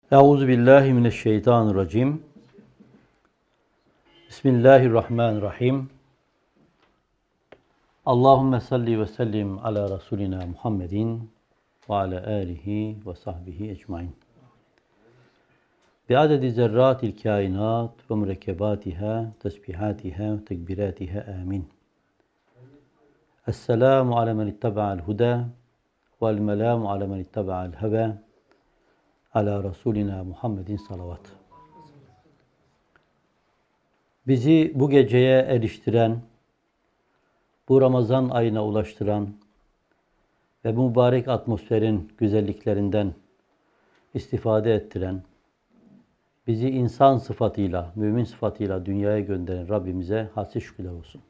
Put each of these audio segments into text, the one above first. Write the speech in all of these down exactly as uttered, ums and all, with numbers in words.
Euzu billahi mineşşeytanirracim. Bismillahirrahmanirrahim. Allahumme salli ve sellim ala Resulina Muhammedin ve ala alihi ve sahbihi ecmaîn. Bi adedi zerratil kainat ve mürekkebatiha, tesbihatiha ve tekbiratiha amin. Esselamu ala men ittaba'al huda vel melamu ala men ittaba'al heva. Ala Resulina Muhammedin salavat. Bizi bu geceye eriştiren, bu Ramazan ayına ulaştıran ve bu mübarek atmosferin güzelliklerinden istifade ettiren, bizi insan sıfatıyla, mümin sıfatıyla dünyaya gönderen Rabbimize hadsiz şükürler olsun.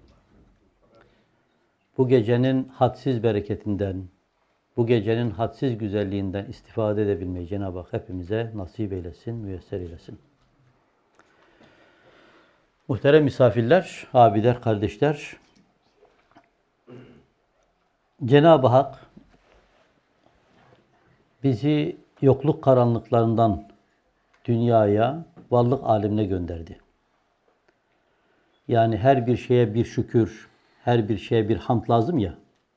Bu gecenin hadsiz bereketinden, bu gecenin hadsiz güzelliğinden istifade edebilmeyi Cenab-ı Hak hepimize nasip eylesin, müyesser eylesin. Muhterem misafirler, abiler, kardeşler, Cenab-ı Hak bizi yokluk karanlıklarından dünyaya, varlık alemine gönderdi. Yani her bir şeye bir şükür, her bir şeye bir hamd lazım ya.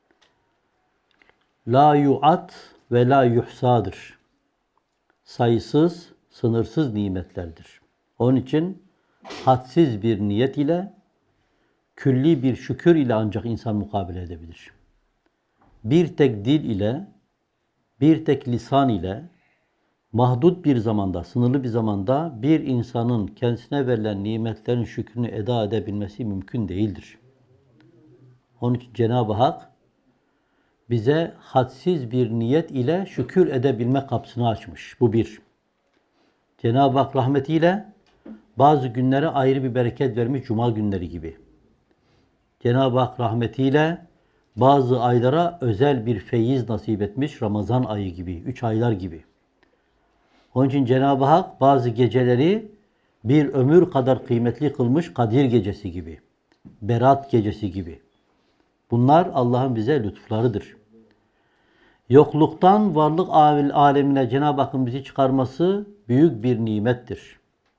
La yu'at ve la yuhsadır. Sayısız, sınırsız nimetlerdir. Onun için hadsiz bir niyet ile, külli bir şükür ile ancak insan mukabele edebilir. Bir tek dil ile, bir tek lisan ile, mahdut bir zamanda, sınırlı bir zamanda bir insanın kendisine verilen nimetlerin şükrünü eda edebilmesi mümkün değildir. Onun için Cenab-ı Hak bize hadsiz bir niyet ile şükür edebilme kapısını açmış. Bu bir. Cenab-ı Hak rahmetiyle bazı günlere ayrı bir bereket vermiş, cuma günleri gibi. Cenab-ı Hak rahmetiyle bazı aylara özel bir feyiz nasip etmiş, Ramazan ayı gibi, üç aylar gibi. Onun için Cenab-ı Hak bazı geceleri bir ömür kadar kıymetli kılmış, Kadir gecesi gibi, Berat gecesi gibi. Bunlar Allah'ın bize lütuflarıdır. Yokluktan varlık alemine Cenab-ı Hakk'ın bizi çıkarması büyük bir nimettir.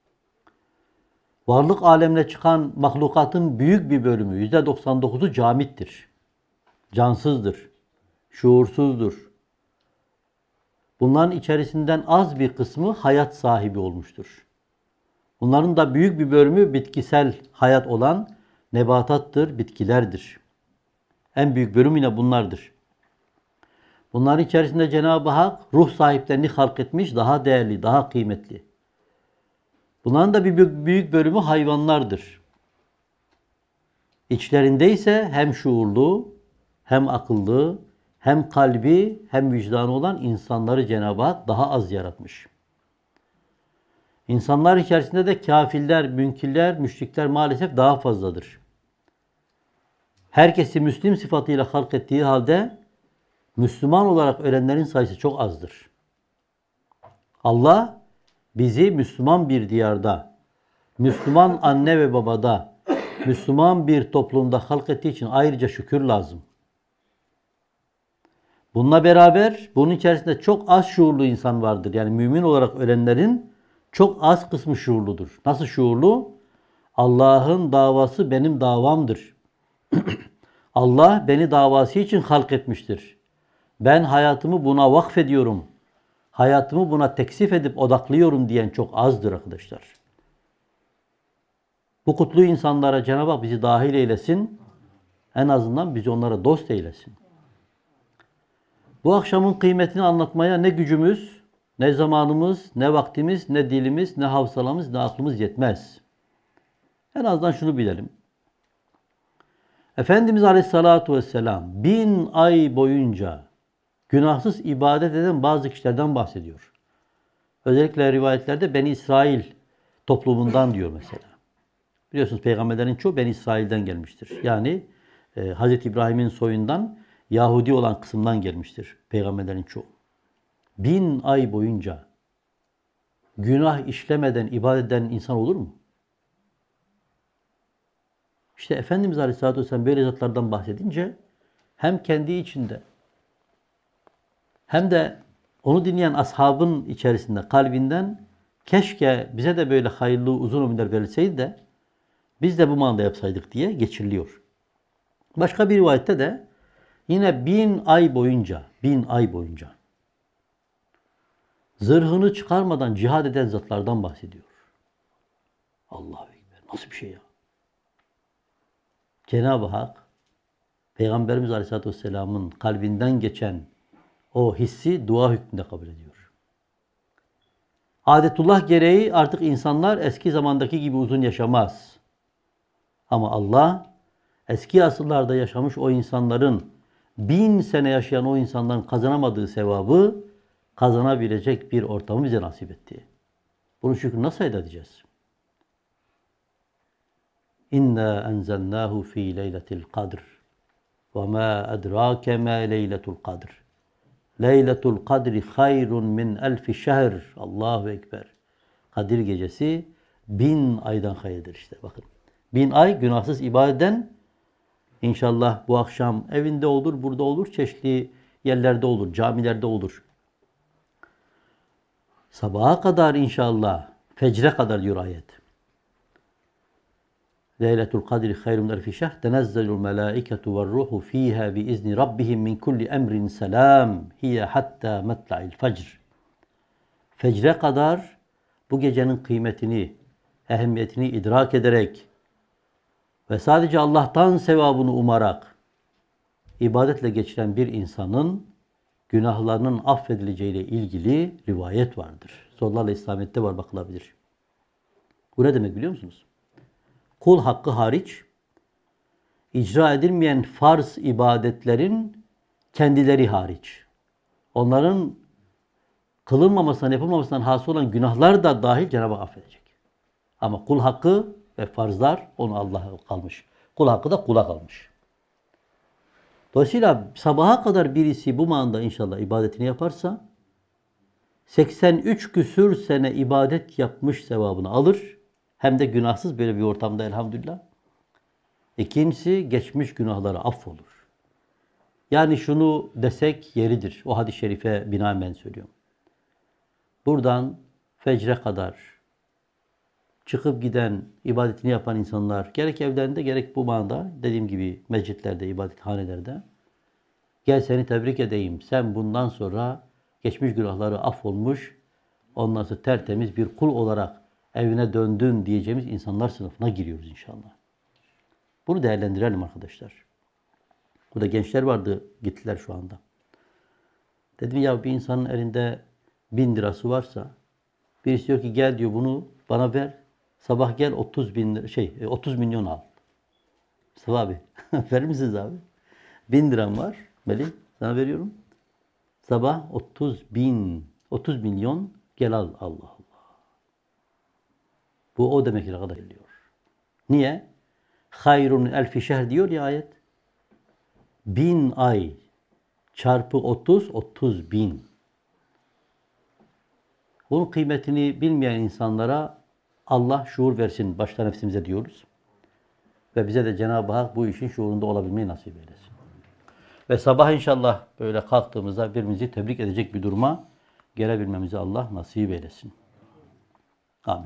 Varlık alemine çıkan mahlukatın büyük bir bölümü, yüzde doksan dokuzu camittir. Cansızdır, şuursuzdur. Bunların içerisinden az bir kısmı hayat sahibi olmuştur. Bunların da büyük bir bölümü bitkisel hayat olan nebatattır, bitkilerdir. En büyük bölüm yine bunlardır. Bunların içerisinde Cenab-ı Hak ruh sahiplerini halk etmiş, daha değerli, daha kıymetli. Bunların da bir büyük bölümü hayvanlardır. İçlerinde ise hem şuurlu, hem akıllı, hem kalbi, hem vicdanı olan insanları Cenab-ı Hak daha az yaratmış. İnsanlar içerisinde de kafirler, münkirler, müşrikler maalesef daha fazladır. Herkesi Müslim sıfatıyla halk ettiği halde Müslüman olarak ölenlerin sayısı çok azdır. Allah bizi Müslüman bir diyarda, Müslüman anne ve babada, Müslüman bir toplumda halk ettiği için ayrıca şükür lazım. Bununla beraber bunun içerisinde çok az şuurlu insan vardır. Yani mümin olarak ölenlerin çok az kısmı şuurludur. Nasıl şuurlu? Allah'ın davası benim davamdır. Allah beni davası için halk etmiştir. Ben hayatımı buna vakfediyorum. Hayatımı buna teksif edip odaklıyorum diyen çok azdır arkadaşlar. Bu kutlu insanlara Cenab-ı Hak bizi dahil eylesin. En azından bizi onlara dost eylesin. Bu akşamın kıymetini anlatmaya ne gücümüz, ne zamanımız, ne vaktimiz, ne dilimiz, ne hafsalamız, ne aklımız yetmez. En azından şunu bilelim. Efendimiz Aleyhisselatü Vesselam bin ay boyunca günahsız ibadet eden bazı kişilerden bahsediyor. Özellikle rivayetlerde Beni İsrail toplumundan diyor mesela. Biliyorsunuz peygamberlerin çoğu Beni İsrail'den gelmiştir. Yani e, Hazreti İbrahim'in soyundan Yahudi olan kısımdan gelmiştir peygamberlerin çoğu. Bin ay boyunca günah işlemeden ibadet eden insan olur mu? İşte Efendimiz Aleyhisselatü Vesselam böyle zatlardan bahsedince hem kendi içinde hem de Onu dinleyen ashabın içerisinde, kalbinden keşke bize de böyle hayırlı uzun ömürler verilseydi de biz de bu manada yapsaydık diye geçiriliyor. Başka bir rivayette de yine bin ay boyunca, bin ay boyunca zırhını çıkarmadan cihad eden zatlardan bahsediyor. Allahu Ekber. Nasıl bir şey ya? Cenab-ı Hak Peygamberimiz Aleyhisselatü Vesselam'ın kalbinden geçen o hissi dua hükmünde kabul ediyor. Adetullah gereği artık insanlar eski zamandaki gibi uzun yaşamaz. Ama Allah eski asırlarda yaşamış o insanların, bin sene yaşayan o insanların kazanamadığı sevabı kazanabilecek bir ortamı bize nasip etti. Bunun şükrünü nasıl eda edeceğiz? İnna enzelnahu fi leyletil kadr ve ma edrake ma leyletul kadr. Leyletul kadri hayrun min elfi şehr. Allahu Ekber. Kadir gecesi bin aydan hayırdır işte. Bakın. Bin ay günahsız ibadet eden inşallah bu akşam evinde olur, burada olur, çeşitli yerlerde olur, camilerde olur. Sabaha kadar inşallah, fecre kadar diyor ayet. Leyletul kadri hayrun min elfi şehr. Tenezzelul melâiketu ve ruhu fîhâ biizni rabbihim min kulli emrin selam. Hiye hatta metla'il fecr. Fecre kadar bu gecenin kıymetini, ehemmiyetini idrak ederek ve sadece Allah'tan sevabını umarak ibadetle geçiren bir insanın günahlarının affedileceğiyle ilgili rivayet vardır. Sorularla İslamiyet'te var, bakılabilir. Bu ne demek biliyor musunuz? Kul hakkı hariç icra edilmeyen farz ibadetlerin kendileri hariç, onların kılınmamasından, yapılmamasından hasıl olan günahlar da dahil Cenab-ı Hak affedecek. Ama kul hakkı ve farzlar onu Allah'a kalmış. Kul hakkı da kula kalmış. Dolayısıyla sabaha kadar birisi bu manada inşallah ibadetini yaparsa seksen üç küsür sene ibadet yapmış sevabını alır. Hem de günahsız böyle bir ortamda elhamdülillah. İkincisi geçmiş günahları affolur. Yani şunu desek yeridir. O hadis-i şerife binaen ben söylüyorum. Buradan fecre kadar çıkıp giden, ibadetini yapan insanlar gerek evlerinde gerek bu manada dediğim gibi mescitlerde, ibadethanelerde gel seni tebrik edeyim. Sen bundan sonra geçmiş günahları affolmuş, ondan sonra tertemiz bir kul olarak evine döndün diyeceğimiz insanlar sınıfına giriyoruz inşallah. Bunu değerlendirelim arkadaşlar. Burada gençler vardı, gittiler şu anda. Dedim ya bir insanın elinde bin lirası varsa birisi diyor ki gel diyor bunu bana ver. Sabah gel otuz bin lira, şey otuz milyon al. Mustafa abi verir misiniz abi? Bin liram var Melih sana veriyorum. Sabah otuz bin, otuz milyon gel al Allah Allah. Bu o demek ki kadar geliyor. Niye? Hayrun elfi şehr diyor ya ayet. Bin ay çarpı otuz, otuz bin. Bunun kıymetini bilmeyen insanlara Allah şuur versin başta nefsimize diyoruz. Ve bize de Cenab-ı Hak bu işin şuurunda olabilmeyi nasip eylesin. Ve sabah inşallah böyle kalktığımızda birbirimizi tebrik edecek bir duruma gelebilmemizi Allah nasip eylesin. Amin.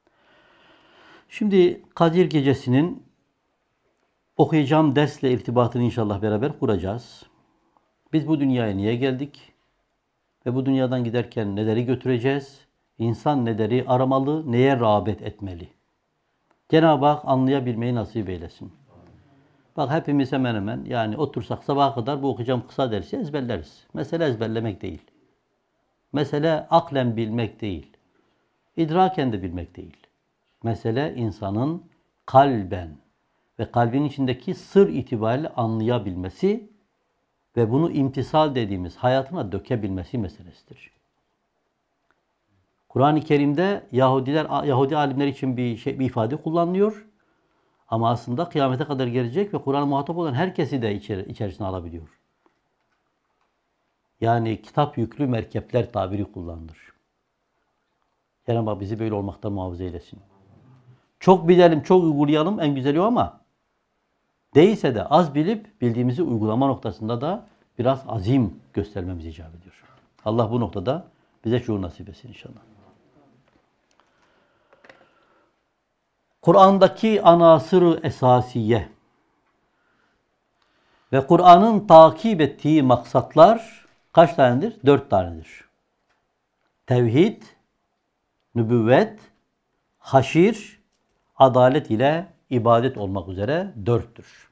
Şimdi Kadir Gecesi'nin okuyacağım dersle irtibatını inşallah beraber kuracağız. Biz bu dünyaya niye geldik? Ve bu dünyadan giderken neleri götüreceğiz? İnsan neleri aramalı, neye rağbet etmeli? Cenab-ı Hak anlayabilmeyi nasip eylesin. Bak hepimiz hemen hemen yani otursak sabaha kadar bu okuyacağım kısa dersi ezberleriz. Mesele ezberlemek değil. Mesele aklen bilmek değil. İdraken de bilmek değil. Mesele insanın kalben ve kalbin içindeki sır itibariyle anlayabilmesi ve bunu imtisal dediğimiz hayatına dökebilmesi meselesidir. Kur'an-ı Kerim'de Yahudiler, Yahudi alimler için bir şey, bir ifade kullanılıyor. Ama aslında kıyamete kadar gelecek ve Kur'an'a muhatap olan herkesi de içeri, içerisine alabiliyor. Yani kitap yüklü merkepler tabiri kullanılır. Cenab-ı Hak bizi böyle olmaktan muhafaza eylesin. Çok bilelim, çok uygulayalım en güzeli o ama değilse de az bilip bildiğimizi uygulama noktasında da biraz azim göstermemiz icap ediyor. Allah bu noktada bize şuur nasip etsin inşallah. Kur'an'daki anasır-ı esasiye ve Kur'an'ın takip ettiği maksatlar kaç tanedir? Dört tanedir. Tevhid, nübüvvet, haşir, adalet ile ibadet olmak üzere dörttür.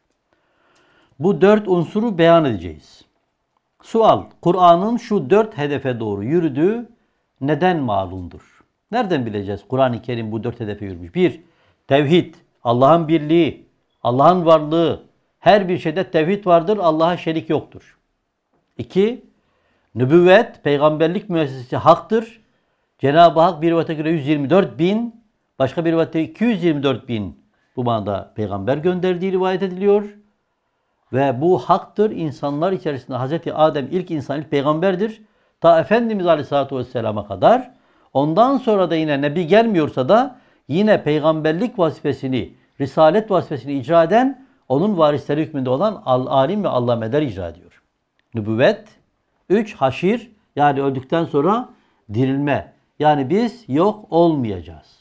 Bu dört unsuru beyan edeceğiz. Sual, Kur'an'ın şu dört hedefe doğru yürüdüğü neden malumdur? Nereden bileceğiz Kur'an-ı Kerim bu dört hedefe yürümüş? Bir, tevhid, Allah'ın birliği, Allah'ın varlığı. Her bir şeyde tevhid vardır, Allah'a şerik yoktur. İki, nübüvvet, peygamberlik müessesesi haktır. Cenab-ı Hak bir rivayete göre yüz yirmi dört bin, başka bir rivayette iki yüz yirmi dört bin bu manada peygamber gönderdiği rivayet ediliyor. Ve bu haktır. İnsanlar içerisinde Hazreti Adem ilk insan, ilk peygamberdir. Ta Efendimiz Aleyhisselatü Vesselam'a kadar. Ondan sonra da yine Nebi gelmiyorsa da yine peygamberlik vazifesini, risalet vazifesini icra eden, onun varisleri hükmünde olan al-alim ve allameler icra ediyor. Nübüvvet. Üç, haşir. Yani öldükten sonra dirilme. Yani biz yok olmayacağız.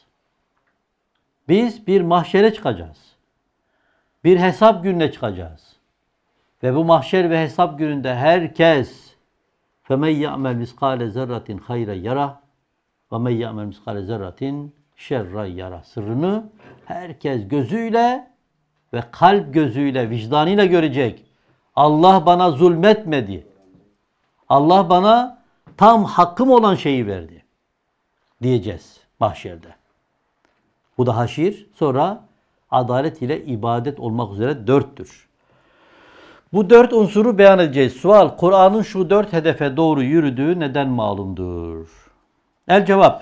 Biz bir mahşere çıkacağız. Bir hesap gününe çıkacağız. Ve bu mahşer ve hesap gününde herkes فَمَنْ يَعْمَلْ مِسْقَالَ زَرَّةٍ خَيْرًا يَرَهُ وَمَنْ يَعْمَلْ مِسْقَالَ زَرَّةٍ شَرًّا يَرَهُ sırrını herkes gözüyle ve kalp gözüyle, vicdanıyla görecek. Allah bana zulmetmedi. Allah bana tam hakkım olan şeyi verdi diyeceğiz mahşerde. Bu da haşir. Sonra adalet ile ibadet olmak üzere dörttür. Bu dört unsuru beyan edeceğiz. Sual, Kur'an'ın şu dört hedefe doğru yürüdüğü neden malumdur? El cevap.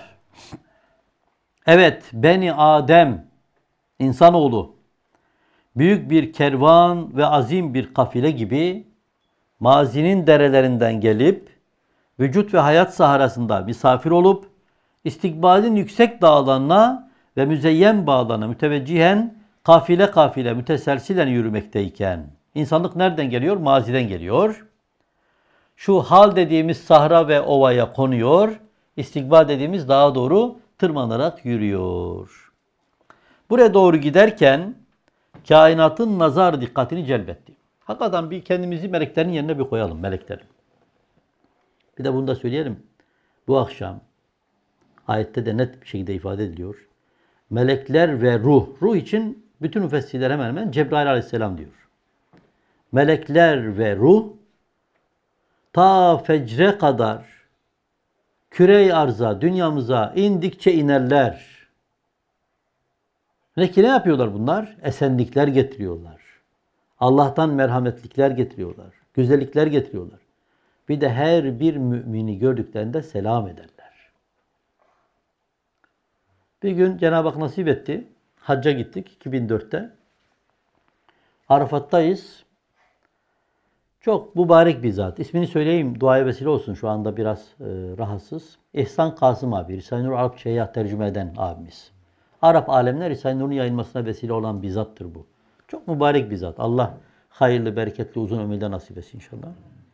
Evet, Beni Adem, insanoğlu, büyük bir kervan ve azim bir kafile gibi mazinin derelerinden gelip, vücut ve hayat saharasında misafir olup, istikbalin yüksek dağlarına ve müzeyyen bağlarına müteveccihen, kafile kafile müteselsilen yürümekteyken, İnsanlık nereden geliyor? Maziden geliyor. Şu hal dediğimiz sahra ve ovaya konuyor. İstikbal dediğimiz dağa doğru tırmanarak yürüyor. Buraya doğru giderken kainatın nazar dikkatini celbetti. Hakikaten bir kendimizi meleklerin yerine bir koyalım, meleklerin. Bir de bunu da söyleyelim. Bu akşam ayette de net bir şekilde ifade ediliyor. Melekler ve ruh. Ruh için bütün müfessirler hemen hemen Cebrail aleyhisselam diyor. Melekler ve ruh ta fecre kadar küre-i arza, dünyamıza indikçe inerler. Peki ne yapıyorlar bunlar? Esenlikler getiriyorlar. Allah'tan merhametlikler getiriyorlar. Güzellikler getiriyorlar. Bir de her bir mümini gördüklerinde selam ederler. Bir gün Cenab-ı Hak nasip etti. Hacca gittik iki bin dörtte. Arafat'tayız. Çok mübarek bir zat. İsmini söyleyeyim, duaya vesile olsun. Şu anda biraz e, rahatsız. İhsan Kasım abi, Risale-i Nur Arapçaya tercüme eden abimiz. Arap alemine Risale-i Nur'un yayılmasına vesile olan bir zattır bu. Çok mübarek bir zat. Allah hayırlı, bereketli, uzun ömürler nasip etsin inşallah.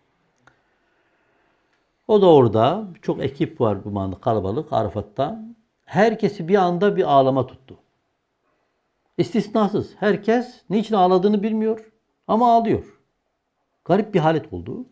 O da orada. Çok ekip var bu manda, kalabalık Arafat'ta. Herkesi bir anda bir ağlama tuttu. İstisnasız. Herkes niçin ağladığını bilmiyor ama ağlıyor. Garip bir halet oldu.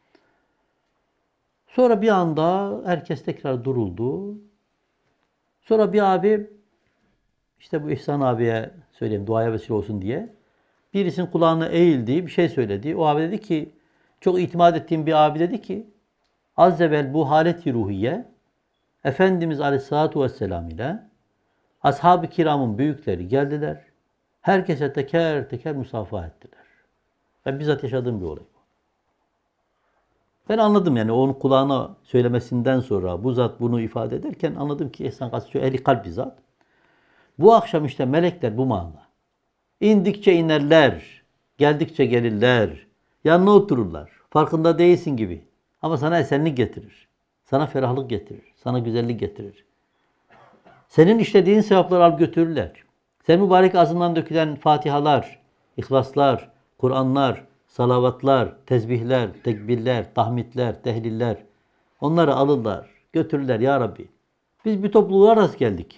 Sonra bir anda herkes tekrar duruldu. Sonra bir abi, işte bu İhsan abiye söyleyeyim duaya vesile olsun diye, birisinin kulağına eğildi, bir şey söyledi. O abi dedi ki, çok itimat ettiğim bir abi dedi ki, az evvel bu halet-i ruhiye, Efendimiz Aleyhisselatü Vesselam ile ashab-ı kiramın büyükleri geldiler. Herkese teker teker musafaha ettiler. Ben bizzat yaşadığım bir olay bu. Ben anladım yani onun kulağına söylemesinden sonra bu zat bunu ifade ederken anladım ki İhsan Kasım ehli kalp bir zat. Bu akşam işte melekler bu manada. İndikçe inerler, geldikçe gelirler, yanına otururlar. Farkında değilsin gibi. Ama sana esenlik getirir. Sana ferahlık getirir. Sana güzellik getirir. Senin işlediğin sevapları al götürürler. Senin mübarek ağzından dökülen fatihalar, ihlaslar, Kur'anlar, salavatlar, tesbihler, tekbirler, tahmidler, tehliller, Onları alırlar, götürürler ya Rabbi. Biz bir topluluğa rast geldik.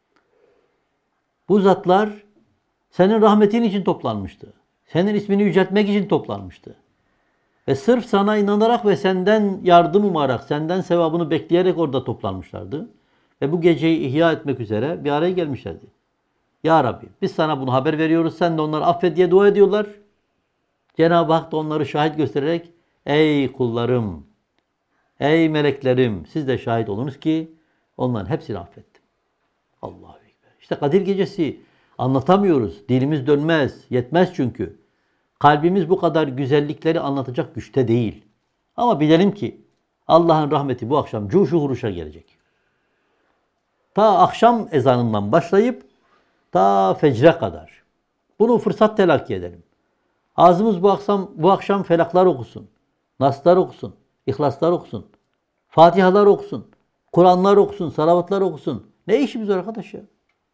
Bu zatlar senin rahmetin için toplanmıştı. Senin ismini yüceltmek için toplanmıştı. Ve sırf sana inanarak ve senden yardım umarak, senden sevabını bekleyerek orada toplanmışlardı. Ve bu geceyi ihya etmek üzere bir araya gelmişlerdi. Ya Rabbi biz sana bunu haber veriyoruz. Sen de onları affet diye dua ediyorlar. Cenab-ı Hak da onları şahit göstererek ey kullarım, ey meleklerim siz de şahit olunuz ki onların hepsini affettim. Allahu Ekber. İşte Kadir Gecesi anlatamıyoruz. Dilimiz dönmez. Yetmez çünkü. Kalbimiz bu kadar güzellikleri anlatacak güçte değil. Ama bilelim ki Allah'ın rahmeti bu akşam cuşu huruşa gelecek. Ta akşam ezanından başlayıp ta fecre kadar. Bunu fırsat telakki edelim. Ağzımız bu akşam, bu akşam felaklar okusun. Naslar okusun. İhlaslar okusun. Fatihalar okusun. Kur'anlar okusun. Salavatlar okusun. Ne işimiz var arkadaş ya?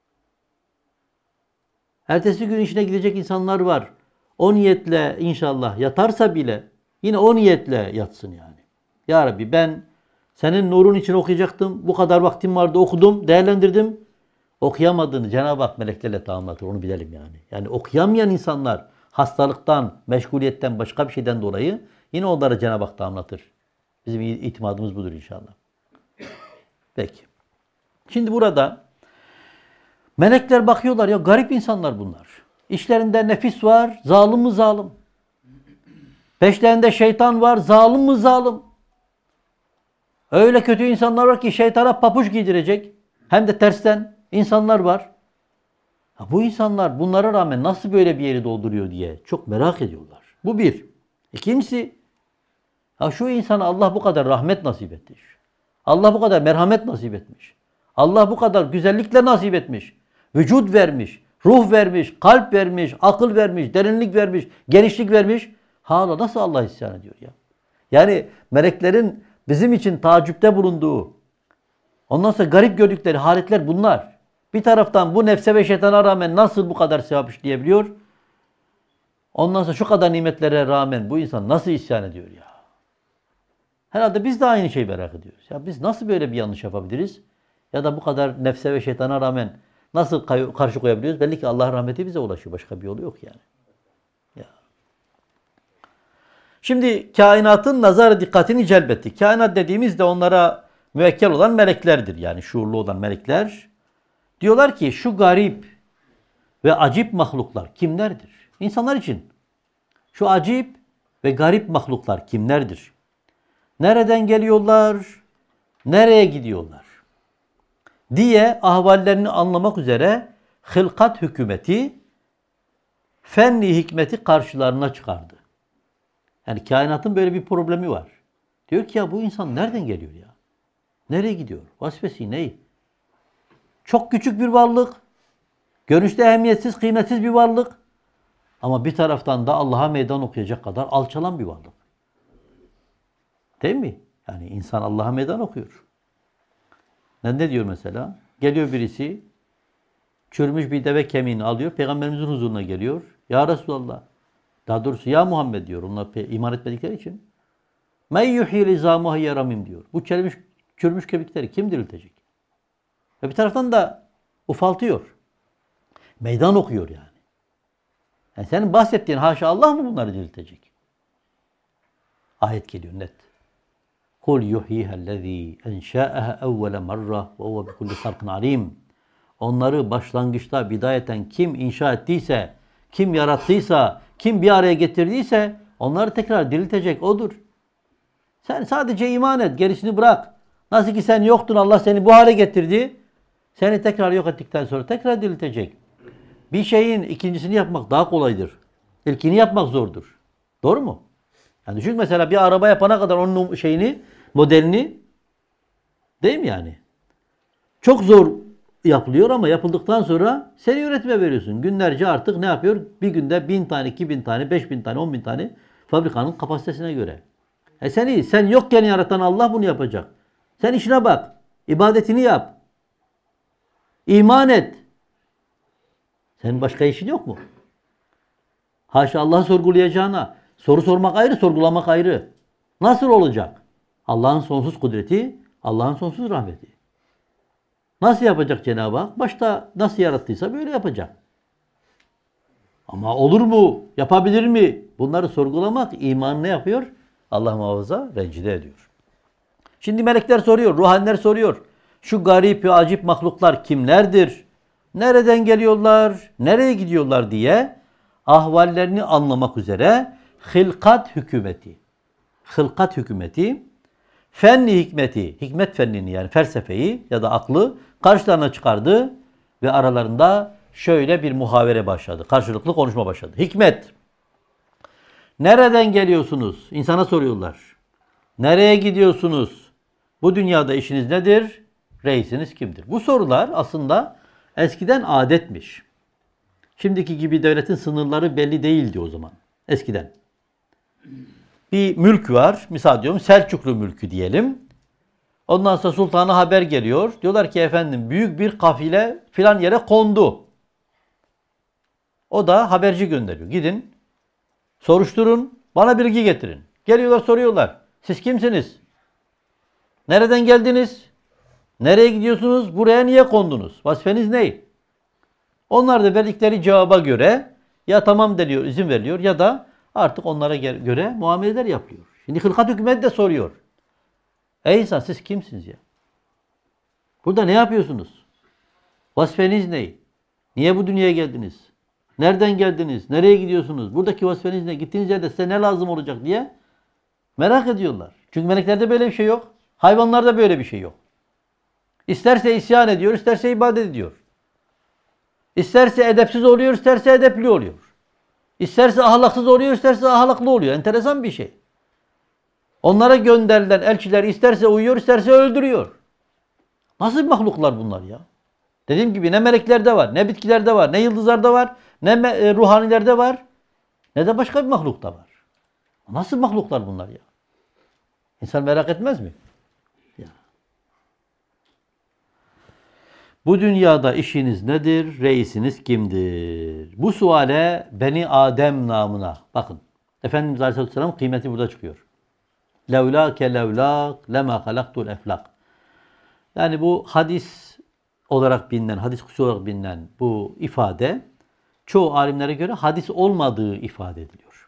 Ertesi gün işine gidecek insanlar var. O niyetle inşallah yatarsa bile yine o niyetle yatsın yani. Ya Rabbi ben senin nurun için okuyacaktım. Bu kadar vaktim vardı okudum, değerlendirdim. Okuyamadığını Cenab-ı Hak meleklerle tamamlatır. Onu bilelim yani. Yani okuyamayan insanlar hastalıktan, meşguliyetten, başka bir şeyden dolayı yine onlara Cenab-ı Hak tamamlatır. Bizim itimadımız budur inşallah. Peki. Şimdi burada melekler bakıyorlar ya garip insanlar bunlar. İşlerinde nefis var, zalim mi zalim. Peşlerinde şeytan var, zalim mi zalim. Öyle kötü insanlar var ki şeytana papuç giydirecek. Hem de tersten insanlar var. Ha, bu insanlar bunlara rağmen nasıl böyle bir yeri dolduruyor diye çok merak ediyorlar. Bu bir. İkincisi, ha şu insana Allah bu kadar rahmet nasip etmiş. Allah bu kadar merhamet nasip etmiş. Allah bu kadar güzellikler nasip etmiş. Vücut vermiş, ruh vermiş, kalp vermiş, akıl vermiş, derinlik vermiş, genişlik vermiş. Hala nasıl Allah isyan ediyor ya? Yani meleklerin bizim için tacipte bulunduğu, ondan sonra garip gördükleri haletler bunlar. Bir taraftan bu nefse ve şeytana rağmen nasıl bu kadar sevap işleyebiliyor? Ondan sonra şu kadar nimetlere rağmen bu insan nasıl isyan ediyor ya? Herhalde biz de aynı şeyi merak ediyoruz. Ya biz nasıl böyle bir yanlış yapabiliriz? Ya da bu kadar nefse ve şeytana rağmen nasıl karşı koyabiliyoruz? Belli ki Allah'ın rahmeti bize ulaşıyor. Başka bir yolu yok yani. Ya. Şimdi kainatın nazarı dikkatini celbetti. Kainat dediğimizde onlara müvekkel olan meleklerdir. Yani şuurlu olan melekler. Diyorlar ki şu garip ve acip mahluklar kimlerdir? İnsanlar için. Şu acip ve garip mahluklar kimlerdir? Nereden geliyorlar? Nereye gidiyorlar? Diye ahvallerini anlamak üzere hılkat hükümeti fenni hikmeti karşılarına çıkardı. Yani kainatın böyle bir problemi var. Diyor ki ya bu insan nereden geliyor ya? Nereye gidiyor? Vazifesi ne? Çok küçük bir varlık. Görünüşte ehemmiyetsiz, kıymetsiz bir varlık. Ama bir taraftan da Allah'a meydan okuyacak kadar alçalan bir varlık. Değil mi? Yani insan Allah'a meydan okuyor. Ne, ne diyor mesela? Geliyor birisi, çürümüş bir deve kemiğini alıyor, Peygamberimizin huzuruna geliyor. Ya Resulallah, daha doğrusu ya Muhammed diyor, onlar iman etmedikleri için. Men yuhyil izâmuha yaramim diyor. Bu çürümüş, çürümüş kemikleri kim diriltecek? Ve bir taraftan da ufaltıyor. Meydan okuyor yani. Yani senin bahsettiğin haşa Allah mı bunları diriltecek? Ayet geliyor net. Kul yuhyihellezî enşâeha evvele merre ve huve bikulli halkın alim. Onları başlangıçta bidayeten kim inşa ettiyse, kim yarattıysa, kim bir araya getirdiyse onları tekrar diriltecek odur. Sen sadece iman et, gerisini bırak. Nasıl ki sen yoktun, Allah seni bu hale getirdi. Seni tekrar yok ettikten sonra tekrar diriltecek. Bir şeyin ikincisini yapmak daha kolaydır. İlkini yapmak zordur. Doğru mu? Yani düşün mesela bir araba yapana kadar onun şeyini, modelini, değil mi yani? Çok zor yapılıyor ama yapıldıktan sonra seri üretime veriyorsun. Günlerce artık ne yapıyor? Bir günde bin tane, iki bin tane, beş bin tane, on bin tane fabrikanın kapasitesine göre. E seni, sen yokken yaratan Allah bunu yapacak. Sen işine bak. İbadetini yap. İman et. Senin başka işin yok mu? Haşa Allah'ı sorgulayacağına. Soru sormak ayrı, sorgulamak ayrı. Nasıl olacak? Allah'ın sonsuz kudreti, Allah'ın sonsuz rahmeti. Nasıl yapacak Cenab-ı Hak? Başta nasıl yarattıysa böyle yapacak. Ama olur mu? Yapabilir mi? Bunları sorgulamak iman ne yapıyor? Allah muhafaza rencide ediyor. Şimdi melekler soruyor, ruhaniler soruyor. Şu garip ve acip mahluklar kimlerdir? Nereden geliyorlar? Nereye gidiyorlar diye ahvallerini anlamak üzere hılkat hükümeti, hılkat hükümeti, fenni hikmeti, hikmet fennini yani felsefeyi ya da aklı karşılarına çıkardı ve aralarında şöyle bir muhavere başladı. Karşılıklı konuşma başladı. Hikmet. Nereden geliyorsunuz? İnsana soruyorlar. Nereye gidiyorsunuz? Bu dünyada işiniz nedir? Reisiniz kimdir? Bu sorular aslında eskiden adetmiş. Şimdiki gibi devletin sınırları belli değildi o zaman. Eskiden. Bir mülk var. Misal diyorum Selçuklu mülkü diyelim. Ondan sonra sultana haber geliyor. Diyorlar ki efendim büyük bir kafile filan yere kondu. O da haberci gönderiyor. Gidin, soruşturun, bana bilgi getirin. Geliyorlar soruyorlar. Siz kimsiniz? Nereden geldiniz? Nereye gidiyorsunuz? Buraya niye kondunuz? Vazifeniz ne? Onlar da verdikleri cevaba göre ya tamam deniyor, izin veriliyor ya da artık onlara göre muameleler yapılıyor. Şimdi hılkat hükümeti de soruyor. Ey insan siz kimsiniz ya? Burada ne yapıyorsunuz? Vazifeniz ne? Niye bu dünyaya geldiniz? Nereden geldiniz? Nereye gidiyorsunuz? Buradaki vazifeniz ne? Gittiğiniz yerde size ne lazım olacak diye merak ediyorlar. Çünkü meleklerde böyle bir şey yok. Hayvanlarda böyle bir şey yok. İsterse isyan ediyor, isterse ibadet ediyor. İsterse edepsiz oluyor, isterse edepli oluyor. İsterse ahlaksız oluyor, isterse ahlaklı oluyor. Enteresan bir şey. Onlara gönderilen elçiler isterse uyuyor, isterse öldürüyor. Nasıl bir mahluklar bunlar ya? Dediğim gibi ne meleklerde var, ne bitkilerde var, ne yıldızlarda var, ne e, ruhanilerde var, ne de başka bir mahlukta var. Nasıl mahluklar bunlar ya? İnsan merak etmez mi? Ya. Bu dünyada işiniz nedir? Reisiniz kimdir? Bu suale Beni Adem namına. Bakın. Efendimiz Aleyhisselam kıymeti burada çıkıyor. Levlâke levlâk lemâ halaktul eflak. Yani bu hadis olarak bilinen, hadis kutsu olarak bilinen bu ifade çoğu alimlere göre hadis olmadığı ifade ediliyor.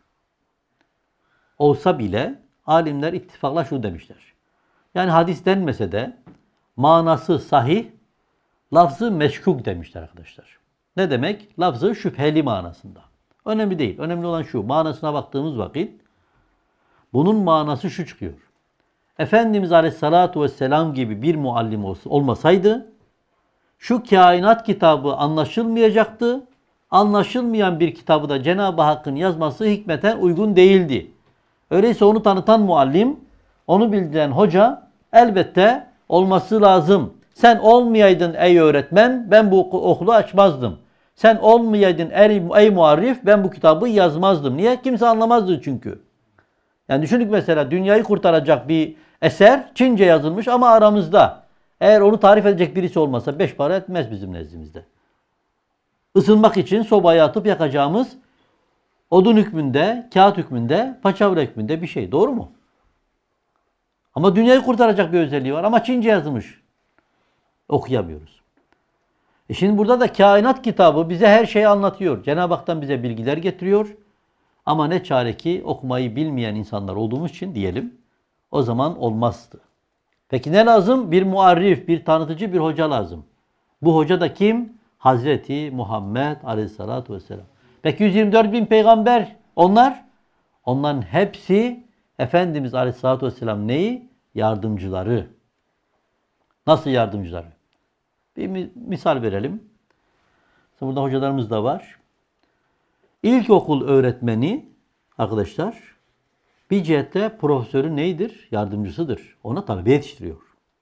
Olsa bile alimler ittifakla şunu demişler. Yani hadis denmese de manası sahih, lafzı meşkuk demişler arkadaşlar. Ne demek? Lafzı şüpheli manasında. Önemli değil. Önemli olan şu. Manasına baktığımız vakit bunun manası şu çıkıyor. Efendimiz Aleyhisselatü Vesselam gibi bir muallim olmasaydı şu kainat kitabı anlaşılmayacaktı. Anlaşılmayan bir kitabı da Cenab-ı Hakk'ın yazması hikmeten uygun değildi. Öyleyse onu tanıtan muallim, onu bildiren hoca elbette olması lazım. Sen olmayaydın ey öğretmen, ben bu okulu açmazdım. Sen olmayaydın ey, ey muarrif, ben bu kitabı yazmazdım. Niye? Kimse anlamazdı çünkü. Yani düşünün mesela dünyayı kurtaracak bir eser Çince yazılmış ama aramızda. Eğer onu tarif edecek birisi olmasa beş para etmez bizim nezdimizde. Isınmak için sobaya atıp yakacağımız odun hükmünde, kağıt hükmünde, paçavra hükmünde bir şey. Doğru mu? Ama dünyayı kurtaracak bir özelliği var ama Çince yazılmış. Okuyamıyoruz. E şimdi burada da kainat kitabı bize her şeyi anlatıyor. Cenab-ı Hak'tan bize bilgiler getiriyor. Ama ne çare ki okumayı bilmeyen insanlar olduğumuz için diyelim o zaman olmazdı. Peki ne lazım? Bir muarrif, bir tanıtıcı bir hoca lazım. Bu hoca da kim? Hazreti Muhammed Aleyhisselatü Vesselam. Peki yüz yirmi dört bin peygamber onlar? Onların hepsi Efendimiz Aleyhisselatü Vesselam neyi? Yardımcıları. Nasıl yardımcıları? Bir misal verelim. Burada hocalarımız da var. İlkokul öğretmeni arkadaşlar bir cihette profesörü neydir? Yardımcısıdır. Ona talebe yetiştiriyor.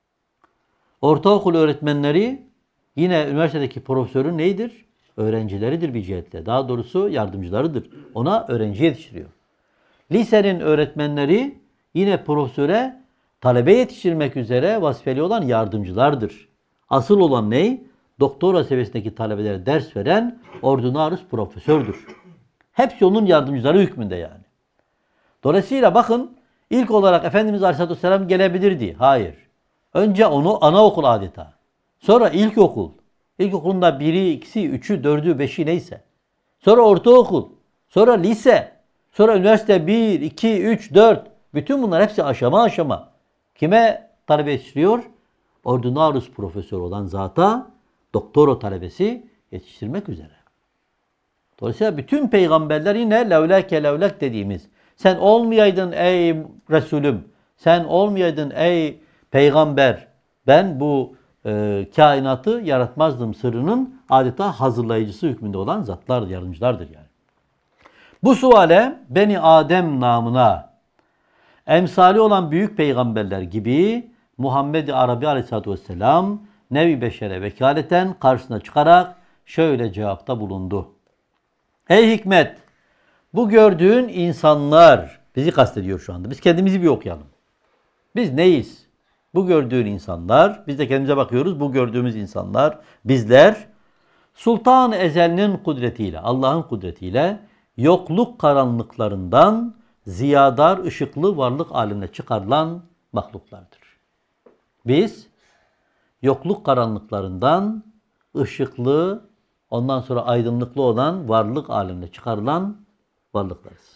Ortaokul öğretmenleri yine üniversitedeki profesörü neydir? Öğrencileridir bir cihetle. Daha doğrusu yardımcılarıdır. Ona öğrenci yetiştiriyor. Lisenin öğretmenleri yine profesöre talebe yetiştirmek üzere vazifeli olan yardımcılardır. Asıl olan ney? Doktora seviyesindeki talebelere ders veren ordinarius profesördür. Hepsi onun yardımcıları hükmünde yani. Dolayısıyla bakın İlk olarak Efendimiz Aleyhisselatü Vesselam gelebilirdi. Hayır. Önce onu anaokul adeta. Sonra ilkokul. İlkokulunda biri, ikisi, üçü, dördü, beşi neyse. Sonra ortaokul. Sonra lise. Sonra üniversite bir, iki, üç, dört. Bütün bunlar hepsi aşama aşama. Kime talebe yetiştiriyor? Ordinarius profesör olan zata doktora talebesi yetiştirmek üzere. Dolayısıyla bütün peygamberler yine levleke levlek dediğimiz, sen olmayaydın ey Resulüm, sen olmayaydın ey peygamber, ben bu e, kainatı yaratmazdım sırrının adeta hazırlayıcısı hükmünde olan zatlar, yardımcılardır yani. Bu suale Beni Adem namına emsali olan büyük peygamberler gibi Muhammed-i Arabi Aleyhisselatü Vesselam Nevi Beşer'e vekaleten karşısına çıkarak şöyle cevapta bulundu. Ey hikmet! Bu gördüğün insanlar, bizi kastediyor şu anda. Biz kendimizi bir okuyalım. Biz neyiz? Bu gördüğün insanlar, biz de kendimize bakıyoruz. Bu gördüğümüz insanlar, bizler Sultan-ı Ezel'in kudretiyle, Allah'ın kudretiyle yokluk karanlıklarından ziyadar ışıklı varlık alemine çıkarılan mahluklardır. Biz yokluk karanlıklarından ışıklı, ondan sonra aydınlıklı olan varlık alemine çıkarılan varlıklarız.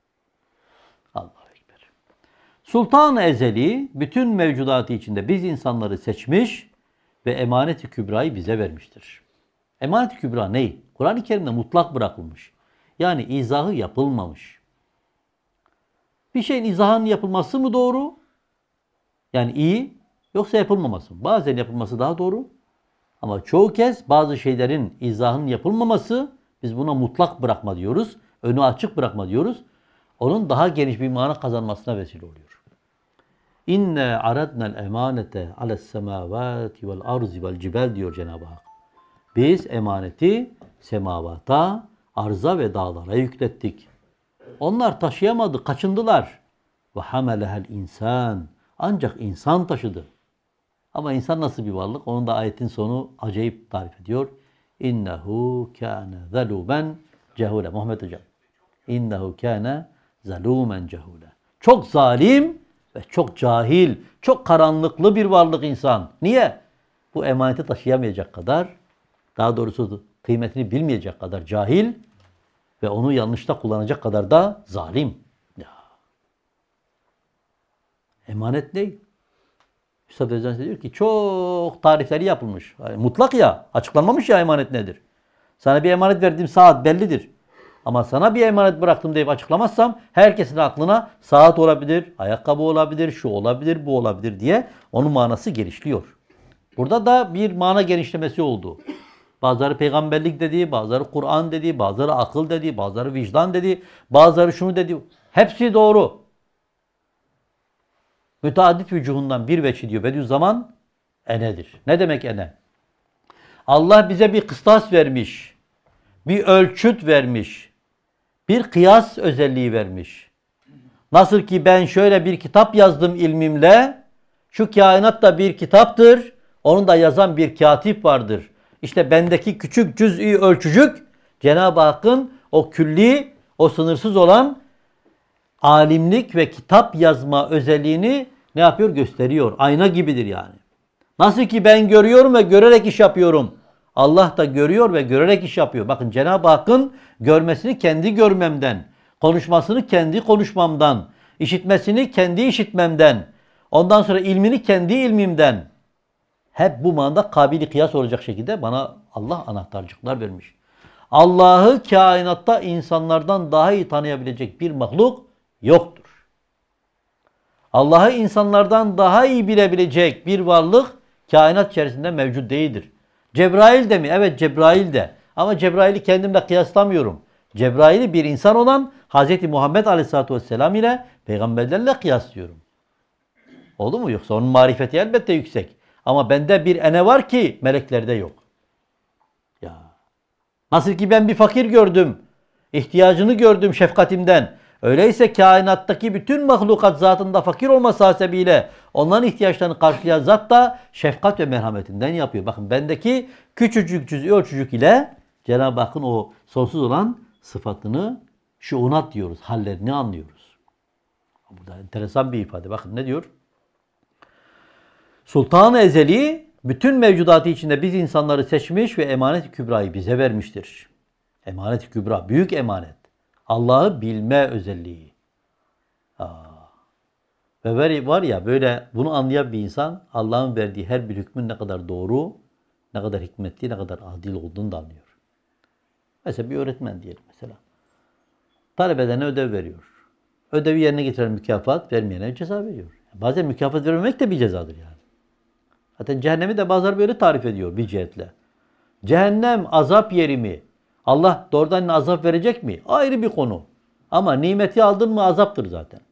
Allahu Ekber. Sultan-ı Ezeli bütün mevcudatı içinde biz insanları seçmiş ve emanet-i kübrayı bize vermiştir. Emanet-i kübra ne? Kur'an-ı Kerim'de mutlak bırakılmış. Yani izahı yapılmamış. Bir şeyin izahının yapılması mı doğru? Yani iyi, yoksa yapılmaması mı? Bazen yapılması daha doğru. Ama çoğu kez bazı şeylerin izahının yapılmaması, biz buna mutlak bırakma diyoruz. Önü açık bırakma diyoruz. Onun daha geniş bir mana kazanmasına vesile oluyor. İnne aradna'l emanete ales semavati vel arzi vel cibel diyor Cenab-ı Hak. Biz emaneti semavata, arza ve dağlara yüklettik. Onlar taşıyamadı, kaçındılar. Ve hamelehel insan. Ancak insan taşıdı. Ama insan nasıl bir varlık? Onun da ayetin sonu acayip tarif ediyor. İnnehu kâne zelûmen cehûle. Muhammed Hocam. İnnehu kâne zelûmen cehûle. Çok zalim ve çok cahil, çok karanlıklı bir varlık insan. Niye? Bu emaneti taşıyamayacak kadar, daha doğrusu kıymetini bilmeyecek kadar cahil ve onu yanlışta kullanacak kadar da zalim. Ya. Emanet ne? Üstad Özdemir diyor ki çok tarifleri yapılmış. Yani mutlak ya, açıklanmamış ya emanet nedir? Sana bir emanet verdiğim saat bellidir. Ama sana bir emanet bıraktım deyip açıklamazsam herkesin aklına saat olabilir, ayakkabı olabilir, şu olabilir, bu olabilir diye onun manası genişliyor. Burada da bir mana genişlemesi oldu. Bazıları peygamberlik dedi, bazıları Kur'an dedi, bazıları akıl dedi, bazıları vicdan dedi, bazıları şunu dedi. Hepsi doğru. Müteaddit vücuhundan bir veçi diyor Bediüzzaman, enedir. Ne demek ene? Allah bize bir kıstas vermiş, bir ölçüt vermiş, bir kıyas özelliği vermiş. Nasıl ki ben şöyle bir kitap yazdım ilmimle, şu kainat da bir kitaptır, onu da yazan bir katip vardır. İşte bendeki küçük cüz'i ölçücük, Cenab-ı Hakk'ın o külli, o sınırsız olan alimlik ve kitap yazma özelliğini ne yapıyor? Gösteriyor. Ayna gibidir yani. Nasıl ki ben görüyorum ve görerek iş yapıyorum. Allah da görüyor ve görerek iş yapıyor. Bakın Cenab-ı Hakk'ın görmesini kendi görmemden, konuşmasını kendi konuşmamdan, işitmesini kendi işitmemden, ondan sonra ilmini kendi ilmimden, hep bu manada kabili kıyas olacak şekilde bana Allah anahtarcıklar vermiş. Allah'ı kainatta insanlardan daha iyi tanıyabilecek bir mahluk yoktur. Allah'ı insanlardan daha iyi bilebilecek bir varlık kainat içerisinde mevcut değildir. Cebrail de mi? Evet, Cebrail de. Ama Cebrail'i kendimle kıyaslamıyorum. Cebrail'i bir insan olan Hz. Muhammed Aleyhisselatü Vesselam ile peygamberlerle kıyaslıyorum. Oldu mu? Yoksa onun marifeti elbette yüksek. Ama bende bir ene var ki meleklerde yok. Ya. Nasıl ki ben bir fakir gördüm, ihtiyacını gördüm şefkatimden. Öyleyse kainattaki bütün mahlukat zatında fakir olması hasebiyle onların ihtiyaçlarını karşılayan zat da şefkat ve merhametinden yapıyor. Bakın bendeki küçücük cüz'i ölçücük ile Cenab-ı Hakk'ın o sonsuz olan sıfatını şuunat diyoruz, hallerini anlıyoruz. Burada enteresan bir ifade. Bakın ne diyor? Sultan-ı Ezeli bütün mevcudatı içinde biz insanları seçmiş ve emanet-i kübrayı bize vermiştir. Emanet-i kübra, büyük emanet. Allah'ı bilme özelliği. Aa. Ve var ya böyle bunu anlayan bir insan Allah'ın verdiği her bir hükmün ne kadar doğru, ne kadar hikmetli, ne kadar adil olduğunu da anlıyor. Mesela bir öğretmen diyelim mesela. Talebelerine ödev veriyor. Ödevi yerine getiren mükafat, vermeyene ceza veriyor. Bazen mükafat vermemek de bir cezadır yani. Zaten cehennemi de bazıları böyle tarif ediyor bir cihetle. Cehennem azap yeri mi? Allah doğrudan azap verecek mi? Ayrı bir konu. Ama nimeti aldın mı azaptır zaten.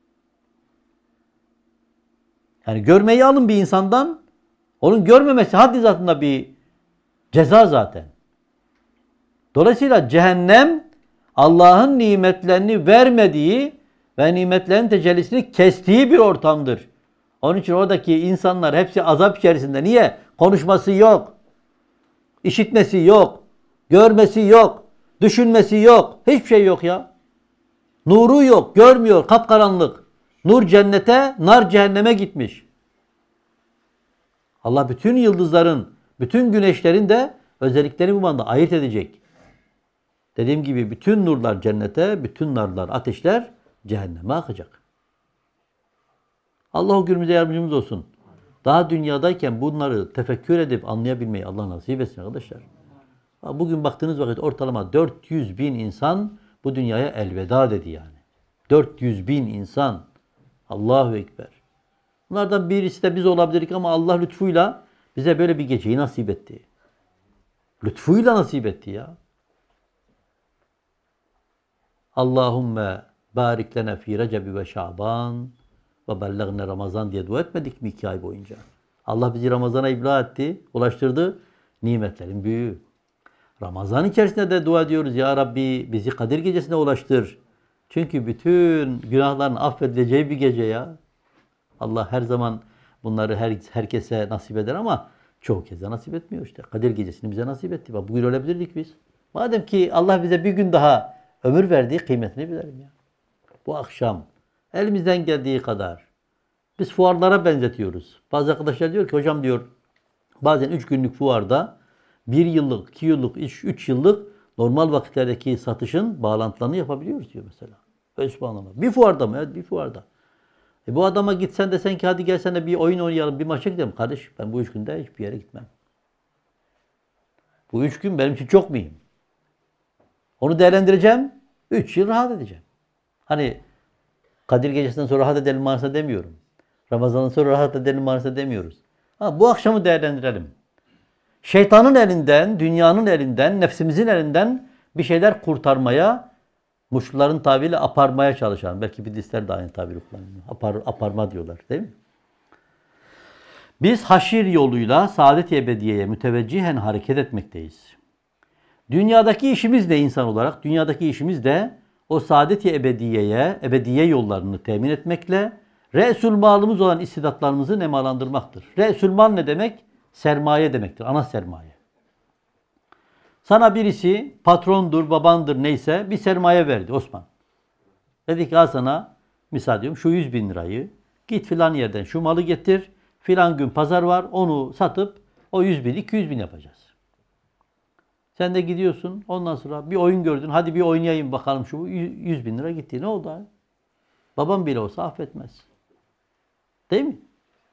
Yani görmeyi alın bir insandan, onun görmemesi haddi zatında bir ceza zaten. Dolayısıyla cehennem Allah'ın nimetlerini vermediği ve nimetlerin tecellisini kestiği bir ortamdır. Onun için oradaki insanlar hepsi azap içerisinde. Niye? Konuşması yok. İşitmesi yok. Görmesi yok. Düşünmesi yok. Hiçbir şey yok ya. Nuru yok. Görmüyor. Kapkaranlık. Nur cennete, nar cehenneme gitmiş. Allah bütün yıldızların, bütün güneşlerin de özelliklerini bu manada ayırt edecek. Dediğim gibi bütün nurlar cennete, bütün narlar, ateşler cehenneme akacak. Allah o günümüze yardımcımız olsun. Daha dünyadayken bunları tefekkür edip anlayabilmeyi Allah nasip etsin arkadaşlar. Bugün baktığınız vakit ortalama dört yüz bin insan bu dünyaya elveda dedi yani. dört yüz bin insan. Allahu Ekber. Bunlardan birisi de biz olabilirik ama Allah lütfuyla bize böyle bir geceyi nasip etti. Lütfuyla nasip etti ya. Allahümme barik lena fi Recep ve Şaban ve bellegne Ramazan diye dua etmedik mi iki ay boyunca? Allah bizi Ramazan'a ibla etti, ulaştırdı. Nimetlerin büyüğü. Ramazan içerisinde de dua ediyoruz. Ya Rabbi bizi Kadir Gecesi'ne ulaştır. Çünkü bütün günahların affedileceği bir gece ya. Allah her zaman bunları her, herkese nasip eder ama çoğu kez de nasip etmiyor işte. Kadir Gecesi'ni bize nasip etti. Bak bugün ölebilirdik biz. Madem ki Allah bize bir gün daha ömür verdiği kıymetini bilelim ya. Bu akşam elimizden geldiği kadar biz fuarlara benzetiyoruz. Bazı arkadaşlar diyor ki hocam diyor bazen üç günlük fuarda bir yıllık, iki yıllık, üç, üç yıllık normal vakitlerdeki satışın bağlantılarını yapabiliyoruz diyor mesela. Böyle subhanallah. Bir fuarda mı? Evet bir fuarda. E bu adama gitsen desen ki hadi gelsen de bir oyun oynayalım, bir maça gidelim. Kardeş ben bu üç günde hiçbir yere gitmem. Bu üç gün benim için çok mühim. Onu değerlendireceğim. Üç yıl rahat edeceğim. Hani Kadir Gecesi'nden sonra rahat edelim manasında demiyorum. Ramazan'dan sonra rahat edelim manasında demiyoruz. Ha, bu akşamı değerlendirelim. Şeytanın elinden, dünyanın elinden, nefsimizin elinden bir şeyler kurtarmaya, Muşluların tabiriyle aparmaya çalışalım. Belki Budistler de aynı tabiri kullanıyor. Apar, aparma diyorlar değil mi? Biz haşir yoluyla saadet-i ebediyeye müteveccihen hareket etmekteyiz. Dünyadaki işimiz de insan olarak, dünyadaki işimiz de o saadet-i ebediyeye, ebediye yollarını temin etmekle re'sül malımız olan istidatlarımızı nemalandırmaktır. Re'sül mal ne demek? Sermaye demektir. Ana sermaye. Sana birisi patrondur, babandır neyse bir sermaye verdi Osman. Dedi ki al sana misal diyorum şu yüz bin lirayı git filan yerden şu malı getir. Filan gün pazar var onu satıp o yüz bin iki yüz bin yapacağız. Sen de gidiyorsun ondan sonra bir oyun gördün. Hadi bir oynayayım bakalım şu yüz bin lira gitti. Ne oldu abi? Babam bile olsa affetmez. Değil mi?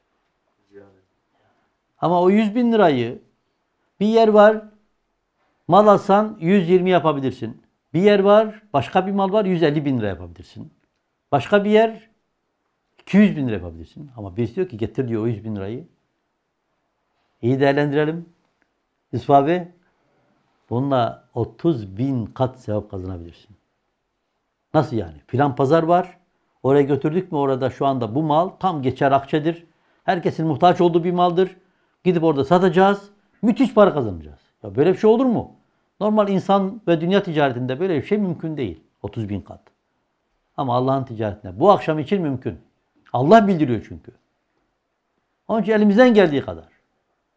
Ama o yüz bin lirayı bir yer var mal alsan yüz yirmi yapabilirsin. Bir yer var başka bir mal var yüz elli bin lira yapabilirsin. Başka bir yer iki yüz bin lira yapabilirsin. Ama birisi diyor ki getir diyor o yüz bin lirayı. İyi değerlendirelim. Yusuf abi bununla otuz bin kat sevap kazanabilirsin. Nasıl yani? Filan pazar var. Oraya götürdük mü orada şu anda bu mal tam geçer akçedir. Herkesin muhtaç olduğu bir maldır. Gidip orada satacağız. Müthiş para kazanacağız. Ya böyle bir şey olur mu? Normal insan ve dünya ticaretinde böyle bir şey mümkün değil. otuz bin kat. Ama Allah'ın ticaretinde bu akşam için mümkün. Allah bildiriyor çünkü. Onun için elimizden geldiği kadar.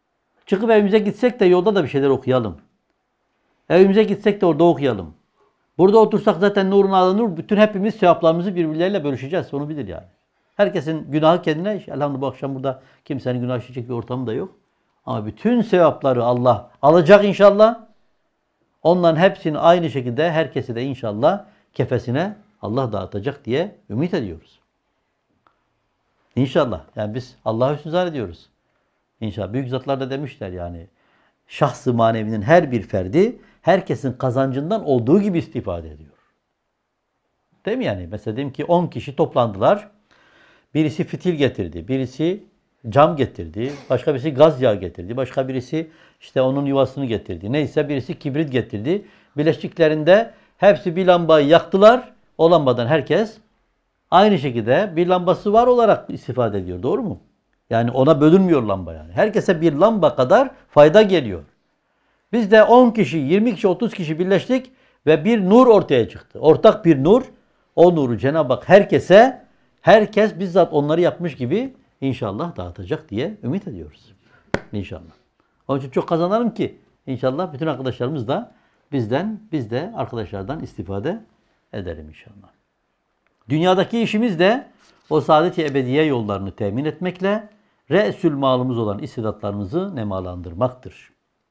Çıkıp evimize gitsek de yolda da bir şeyler okuyalım. Evimize gitsek de orada okuyalım. Burada otursak zaten nurun ala nur. Bütün hepimiz sevaplarımızı birbirleriyle bölüşeceğiz. Onu bilir yani. Herkesin günahı kendine. Elhamdülillah bu akşam burada kimsenin günah işleyecek bir ortamı da yok. Ama bütün sevapları Allah alacak inşallah. Onların hepsini aynı şekilde herkesi de inşallah kefesine Allah dağıtacak diye ümit ediyoruz. İnşallah. Yani biz Allah'a hüsnü zannediyoruz. İnşallah. Büyük zatlar da demişler yani. Şahs-ı manevinin her bir ferdi herkesin kazancından olduğu gibi istifade ediyor. Değil mi yani? Mesela diyelim ki on kişi toplandılar. Birisi fitil getirdi. Birisi cam getirdi. Başka birisi gaz yağı getirdi. Başka birisi işte onun yuvasını getirdi. Neyse birisi kibrit getirdi. Bileşiklerinde hepsi bir lambayı yaktılar. O lambadan herkes aynı şekilde bir lambası var olarak istifade ediyor. Doğru mu? Yani ona bölünmüyor lamba yani. Herkese bir lamba kadar fayda geliyor. Biz de on kişi, yirmi kişi, otuz kişi birleştik ve bir nur ortaya çıktı. Ortak bir nur. O nuru Cenab-ı Hak herkese, herkes bizzat onları yapmış gibi inşallah dağıtacak diye ümit ediyoruz. İnşallah. Onun için çok kazanalım ki inşallah bütün arkadaşlarımız da bizden, biz de arkadaşlardan istifade edelim inşallah. Dünyadaki işimiz de o saadet-i ebediye yollarını temin etmekle re'sül malımız olan istidatlarımızı nemalandırmaktır.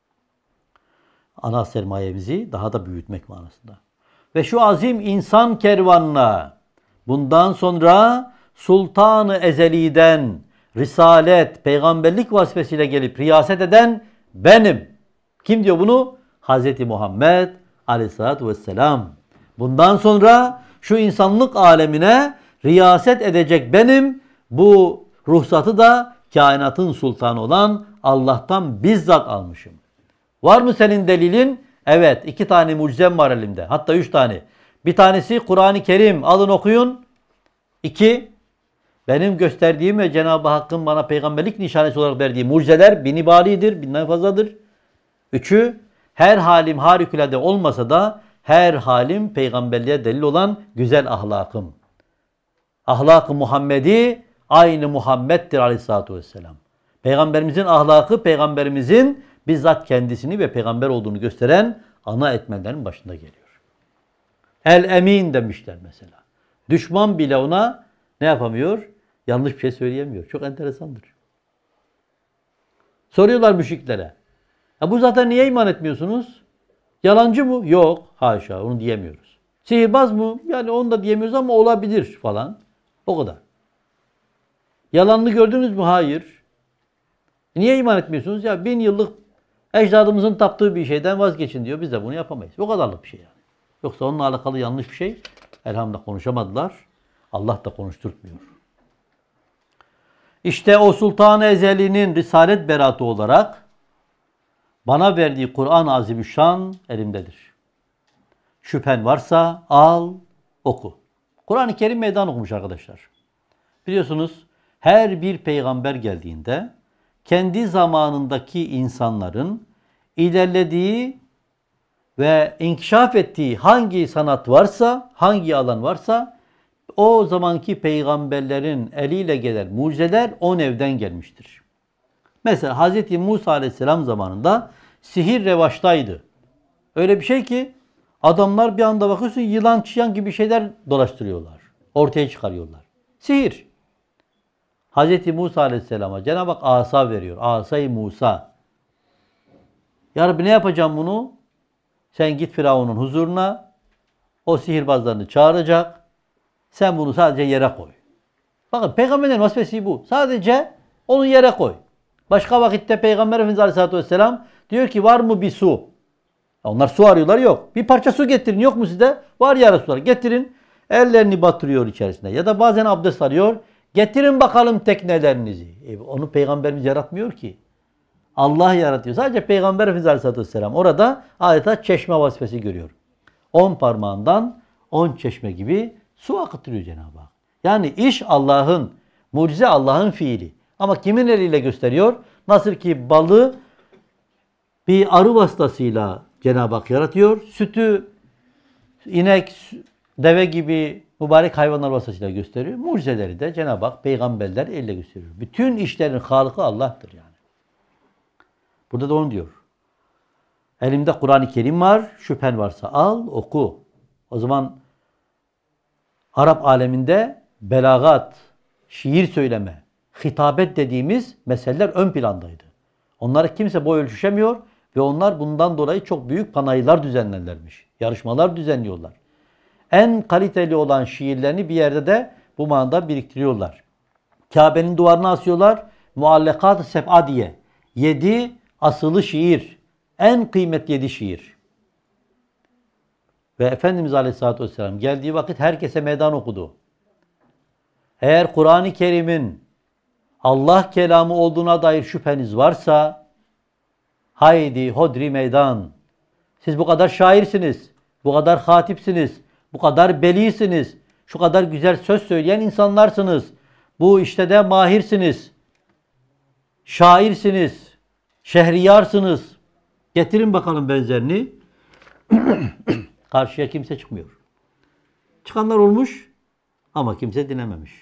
Ana sermayemizi daha da büyütmek manasında. Ve şu azim insan kervanına bundan sonra Sultan-ı Ezeli'den risalet, peygamberlik vazifesiyle gelip riyaset eden benim. Kim diyor bunu? Hazreti Muhammed Aleyhisselatü Vesselam. Bundan sonra şu insanlık alemine riyaset edecek benim. Bu ruhsatı da kainatın sultanı olan Allah'tan bizzat almışım. Var mı senin delilin? Evet. iki tane mucizem var elimde. Hatta üç tane. Bir tanesi Kur'an-ı Kerim. Alın okuyun. İki, benim gösterdiğim ve Cenab-ı Hakk'ın bana peygamberlik nişanesi olarak verdiği mucizeler binibaridir, binden fazladır. Üçü, her halim harikulade olmasa da her halim peygamberliğe delil olan güzel ahlakım. Ahlak-ı Muhammedi aynı Muhammed'dir aleyhissalatü vesselam. Peygamberimizin ahlakı, peygamberimizin bizzat kendisini ve peygamber olduğunu gösteren ana etmenlerin başında geliyor. El-Emin demişler mesela. Düşman bile ona ne yapamıyor? Yanlış bir şey söyleyemiyor. Çok enteresandır. Soruyorlar müşriklere. Ya bu zaten niye iman etmiyorsunuz? Yalancı mı? Yok. Haşa. Onu diyemiyoruz. Sihirbaz mı? Yani onu da diyemiyoruz ama olabilir falan. O kadar. Yalanını gördünüz mü? Hayır. Niye iman etmiyorsunuz? Ya bin yıllık ecdadımızın taptığı bir şeyden vazgeçin diyor. Biz de bunu yapamayız. O kadarlık bir şey yani. Yoksa onunla alakalı yanlış bir şey elhamdülillah konuşamadılar. Allah da konuşturtmuyor. İşte o Sultan-ı Ezeli'nin risalet beratı olarak bana verdiği Kur'an-ı Azimüşşan elimdedir. Şüphen varsa al, oku. Kur'an-ı Kerim meydan okumuş arkadaşlar. Biliyorsunuz her bir peygamber geldiğinde kendi zamanındaki insanların ilerlediği ve inkişaf ettiği hangi sanat varsa, hangi alan varsa o zamanki peygamberlerin eliyle gelen mucizeler o nevden gelmiştir. Mesela Hz. Musa Aleyhisselam zamanında sihir revaçtaydı. Öyle bir şey ki adamlar bir anda bakıyorsun yılan çıyan gibi şeyler dolaştırıyorlar. Ortaya çıkarıyorlar. Sihir. Hz. Musa Aleyhisselam'a Cenab-ı Hak asa veriyor. Asay Musa. Ya Rabbi ne yapacağım bunu? Sen git Firavun'un huzuruna. O sihirbazlarını çağıracak. Sen bunu sadece yere koy. Bakın peygamberin vazifesi bu. Sadece onu yere koy. Başka vakitte Peygamber Efendimiz Aleyhisselatü Vesselam diyor ki var mı bir su? Onlar su arıyorlar yok. Bir parça su getirin yok mu sizde? Var ya Resulallah getirin. Ellerini batırıyor içerisine. Ya da bazen abdest alıyor. Getirin bakalım teknelerinizi. E, onu Peygamberimiz yaratmıyor ki. Allah yaratıyor. Sadece Peygamber Efendimiz Aleyhisselatü Vesselam orada adeta çeşme vazifesi görüyor. On parmağından on çeşme gibi su akıtırıyor Cenab-ı Hak. Yani iş Allah'ın, mucize Allah'ın fiili. Ama kimin eliyle gösteriyor? Nasıl ki balı bir arı vasıtasıyla Cenab-ı Hak yaratıyor. Sütü inek, deve gibi mübarek hayvanlar vasıtasıyla gösteriyor. Mucizeleri de Cenab-ı Hak peygamberler elle gösteriyor. Bütün işlerin halıkı Allah'tır yani. Burada da onu diyor. Elimde Kur'an-ı Kerim var. Şüphen varsa al, oku. O zaman Arap aleminde belagat, şiir söyleme, hitabet dediğimiz meseleler ön plandaydı. Onlara kimse boy ölçüşemiyor ve onlar bundan dolayı çok büyük panayırlar düzenlerlermiş. Yarışmalar düzenliyorlar. En kaliteli olan şiirlerini bir yerde de bu manada biriktiriyorlar. Kabe'nin duvarına asıyorlar. Muallakat-ı seb'a diye. Yedi asılı şiir. En kıymetli yedi şiir. Ve Efendimiz Aleyhisselatü Vesselam geldiği vakit herkese meydan okudu. Eğer Kur'an-ı Kerim'in Allah kelamı olduğuna dair şüpheniz varsa haydi hodri meydan. Siz bu kadar şairsiniz, bu kadar hatipsiniz, bu kadar belisiniz, şu kadar güzel söz söyleyen insanlarsınız. Bu işte de mahirsiniz, şairsiniz, şehriyarsınız. Getirin bakalım benzerini. Karşıya kimse çıkmıyor. Çıkanlar olmuş ama kimse dinlememiş.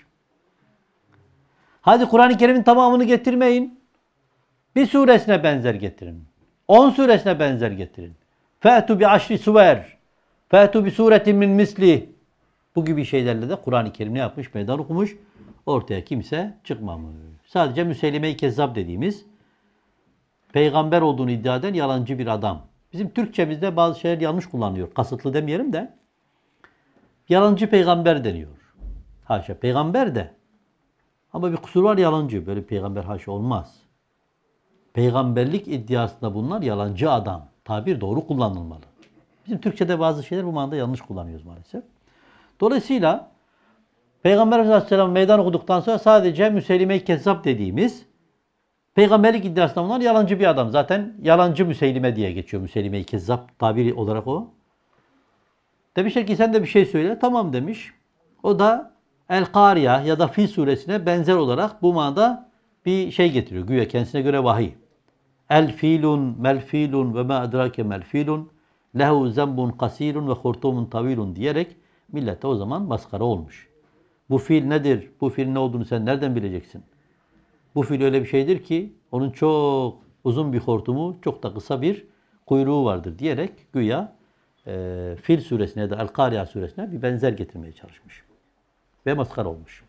Hadi Kur'an-ı Kerim'in tamamını getirmeyin. Bir suresine benzer getirin. On suresine benzer getirin. Fe'tu bi aşri suver. Fe'tu bi suretin min misli. Bu gibi şeylerle de Kur'an-ı Kerim ne yapmış? Meydan okumuş. Ortaya kimse çıkmamış. Sadece Müseylime-i Kezzab dediğimiz peygamber olduğunu iddia eden yalancı bir adam. Bizim Türkçemizde bazı şeyler yanlış kullanılıyor. Kasıtlı demeyelim de. Yalancı peygamber deniyor. Haşa peygamber de. Ama bir kusur var, yalancı. Böyle peygamber haşa olmaz. Peygamberlik iddiasında bunlar yalancı adam. Tabir doğru kullanılmalı. Bizim Türkçe'de bazı şeyler bu manada yanlış kullanıyoruz maalesef. Dolayısıyla Peygamber Aleyhisselam meydan okuduktan sonra sadece Müseylime-i Kezzab dediğimiz peygamberlik iddiasında bunlar yalancı bir adam. Zaten yalancı Müseylime diye geçiyor. Müseylime-i Kezzab tabiri olarak o. Demişler ki sen de bir şey söyle. Tamam demiş. O da El-Kariya ya da Fil suresine benzer olarak bu manada bir şey getiriyor. Güya kendisine göre vahiy. El-filun mel-filun ve ma edrake mel-filun lehu zembun kasirun ve hurtumun tavilun diyerek millete o zaman maskara olmuş. Bu fil nedir? Bu filin ne olduğunu sen nereden bileceksin? Bu fil öyle bir şeydir ki onun çok uzun bir hortumu, çok da kısa bir kuyruğu vardır diyerek güya e, Fil suresine ya da El-Kariya suresine bir benzer getirmeye çalışmış. Ve maskara olmuş.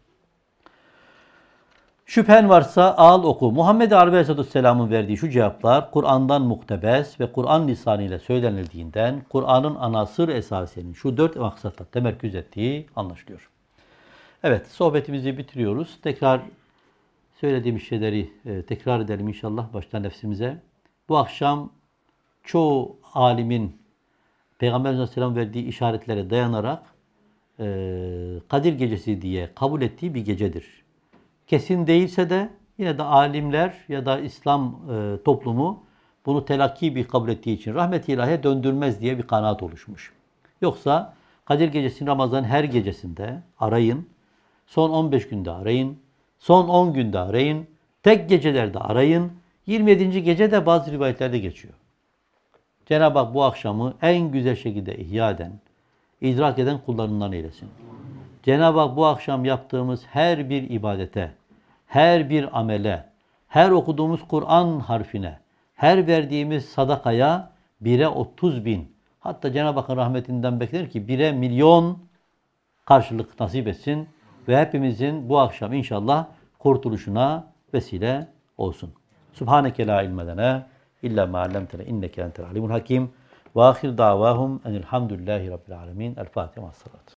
Şüphen varsa al oku. Muhammed Arabi Aleyhisselam'ın verdiği şu cevaplar Kur'an'dan muktebes ve Kur'an lisanıyla söylenildiğinden Kur'an'ın anasır esasiyenin şu dört maksatla temerküz ettiği anlaşılıyor. Evet, sohbetimizi bitiriyoruz. Tekrar söylediğimiz şeyleri e, tekrar edelim inşallah baştan nefsimize. Bu akşam çoğu alimin Peygamber Aleyhisselam verdiği işaretlere dayanarak e, Kadir Gecesi diye kabul ettiği bir gecedir. Kesin değilse de yine de alimler ya da İslam e, toplumu bunu telakki bir kabul ettiği için rahmet-i ilahiye döndürmez diye bir kanaat oluşmuş. Yoksa Kadir Gecesi'ni Ramazan'ın her gecesinde arayın, son on beş günde arayın, son on günde arayın, tek gecelerde arayın, yirmi yedinci gece de bazı rivayetlerde geçiyor. Cenab-ı Hak bu akşamı en güzel şekilde ihya eden, idrak eden kullarından eylesin. Cenab-ı Hak bu akşam yaptığımız her bir ibadete, her bir amele, her okuduğumuz Kur'an harfine, her verdiğimiz sadakaya bire otuz bin, hatta Cenab-ı Hakk'ın rahmetinden beklenir ki bire milyon karşılık nasip etsin ve hepimizin bu akşam inşallah kurtuluşuna vesile olsun. Subhaneke la ilme lena illa ma allamtena inneke entel alimul hakim ve ahir davahum enelhamdülillahi rabbil alamin. El Fatiha.